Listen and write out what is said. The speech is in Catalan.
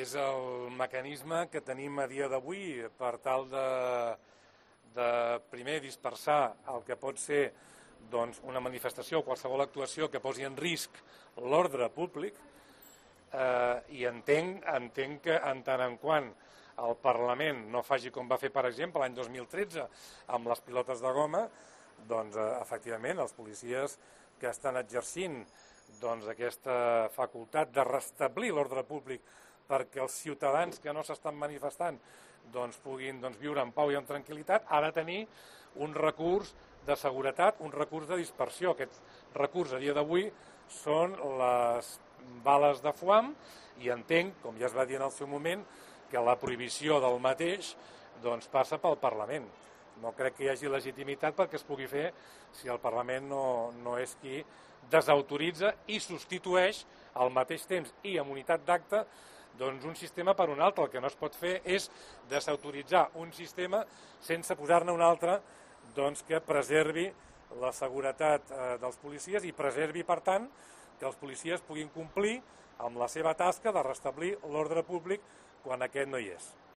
és el mecanisme que tenim a dia d'avui per tal de primer dispersar el que pot ser una manifestació o qualsevol actuació que posi en risc l'ordre públic, i entenc que en tant en quant el Parlament no faci com va fer, per exemple, l'any 2013 amb les pilotes de goma, doncs efectivament els policies que estan exercint aquesta facultat de restablir l'ordre públic perquè els ciutadans que no s'estan manifestant puguin viure en pau i en tranquil·litat, ha de tenir un recurs de seguretat, un recurs de dispersió. Aquest recurs a dia d'avui són les bales de foam i entenc, com ja es va dir en el seu moment, que la prohibició del mateix passa pel Parlament. No crec que hi hagi legitimitat perquè es pugui fer si el Parlament no és qui desautoritza i substitueix al mateix temps i amb unitat d'acte un sistema per un altre. El que no es pot fer és desautoritzar un sistema sense posar-ne un altre que preservi la seguretat dels policies i preservi, per tant, que els policies puguin complir amb la seva tasca de restablir l'ordre públic quan aquest no hi és.